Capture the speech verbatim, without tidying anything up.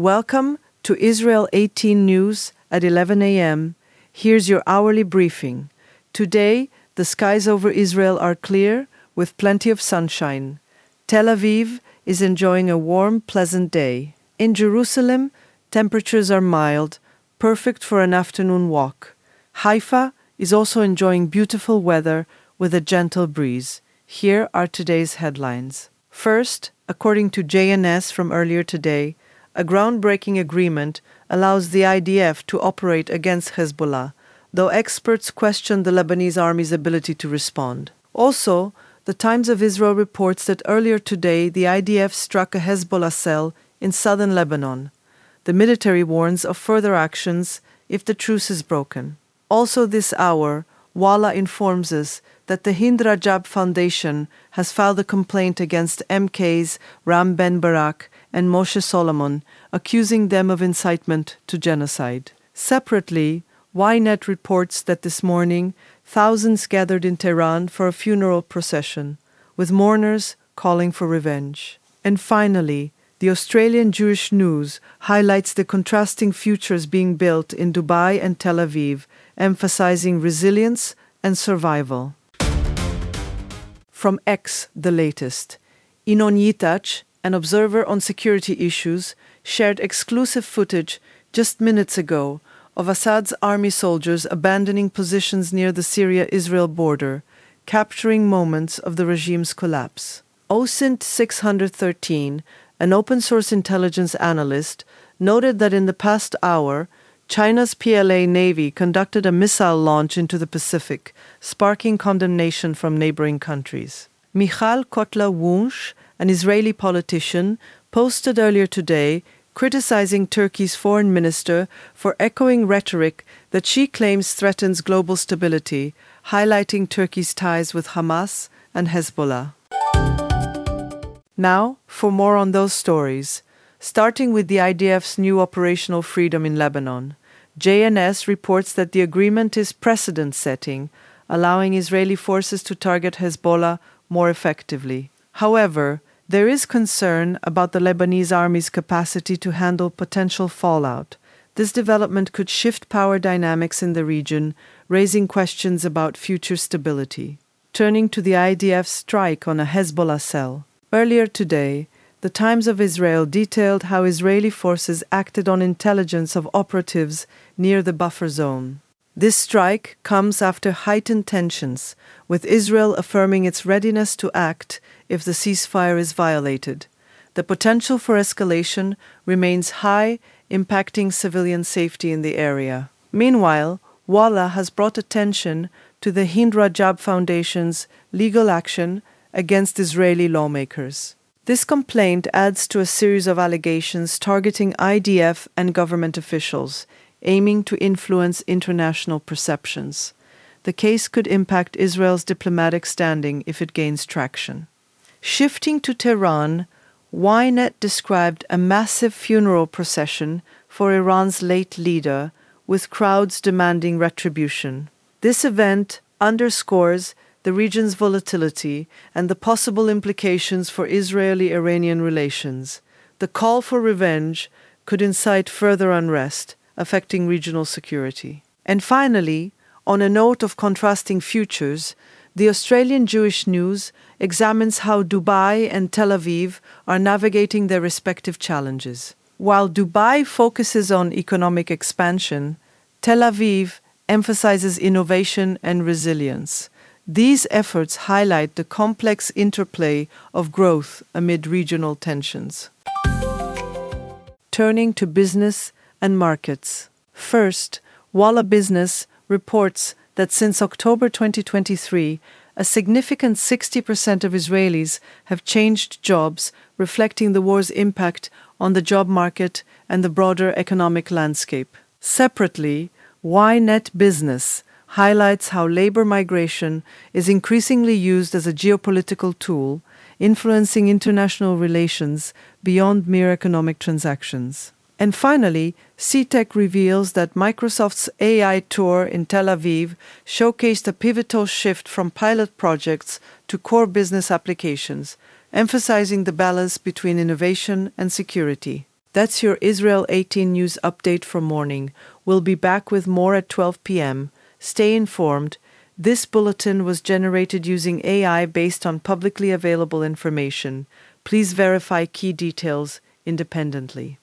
Welcome to Israel eighteen News at eleven a.m. Here's your hourly briefing. Today, the skies over Israel are clear with plenty of sunshine. Tel Aviv is enjoying a warm, pleasant day. In Jerusalem, temperatures are mild, perfect for an afternoon walk. Haifa is also enjoying beautiful weather with a gentle breeze. Here are today's headlines. First, according to J N S from earlier today, a groundbreaking agreement allows the I D F to operate against Hezbollah, though experts question the Lebanese army's ability to respond. Also, the Times of Israel reports that earlier today the I D F struck a Hezbollah cell in southern Lebanon. The military warns of further actions if the truce is broken. Also this hour, Walla informs us that the Hind Rajab Foundation has filed a complaint against M Ks Ram Ben Barak and Moshe Solomon, accusing them of incitement to genocide. Separately, Ynet reports that this morning, thousands gathered in Tehran for a funeral procession, with mourners calling for revenge. And finally, the Australian Jewish News highlights the contrasting futures being built in Dubai and Tel Aviv, emphasizing resilience and survival. From X, the latest. Inon Yitach, an observer on security issues, shared exclusive footage just minutes ago of Assad's army soldiers abandoning positions near the Syria-Israel border, capturing moments of the regime's collapse. O S I N T six thirteen, an open-source intelligence analyst, noted that in the past hour, China's P L A Navy conducted a missile launch into the Pacific, sparking condemnation from neighboring countries. Michal Kotler-Wunsch, an Israeli politician, posted earlier today criticizing Turkey's foreign minister for echoing rhetoric that she claims threatens global stability, highlighting Turkey's ties with Hamas and Hezbollah. Now, for more on those stories. Starting with the I D F's new operational freedom in Lebanon, J N S reports that the agreement is precedent-setting, allowing Israeli forces to target Hezbollah more effectively. However, there is concern about the Lebanese army's capacity to handle potential fallout. This development could shift power dynamics in the region, raising questions about future stability. Turning to the I D F's strike on a Hezbollah cell. Earlier today, the Times of Israel detailed how Israeli forces acted on intelligence of operatives near the buffer zone. This strike comes after heightened tensions, with Israel affirming its readiness to act if the ceasefire is violated. The potential for escalation remains high, impacting civilian safety in the area. Meanwhile, Walla has brought attention to the Hind Rajab Foundation's legal action against Israeli lawmakers. This complaint adds to a series of allegations targeting I D F and government officials, aiming to influence international perceptions. The case could impact Israel's diplomatic standing if it gains traction. Shifting to Tehran, Ynet described a massive funeral procession for Iran's late leader, with crowds demanding retribution. This event underscores the region's volatility and the possible implications for Israeli-Iranian relations. The call for revenge could incite further unrest, affecting regional security. And finally, on a note of contrasting futures, the Australian Jewish News examines how Dubai and Tel Aviv are navigating their respective challenges. While Dubai focuses on economic expansion, Tel Aviv emphasizes innovation and resilience. These efforts highlight the complex interplay of growth amid regional tensions. Turning to business and markets. First, Walla Business reports that since October twenty twenty-three, a significant sixty percent of Israelis have changed jobs, reflecting the war's impact on the job market and the broader economic landscape. Separately, Ynet Business highlights how labor migration is increasingly used as a geopolitical tool, influencing international relations beyond mere economic transactions. And finally, C TEC reveals that Microsoft's A I tour in Tel Aviv showcased a pivotal shift from pilot projects to core business applications, emphasizing the balance between innovation and security. That's your Israel eighteen News update for morning. We'll be back with more at twelve p.m. Stay informed. This bulletin was generated using A I based on publicly available information. Please verify key details independently.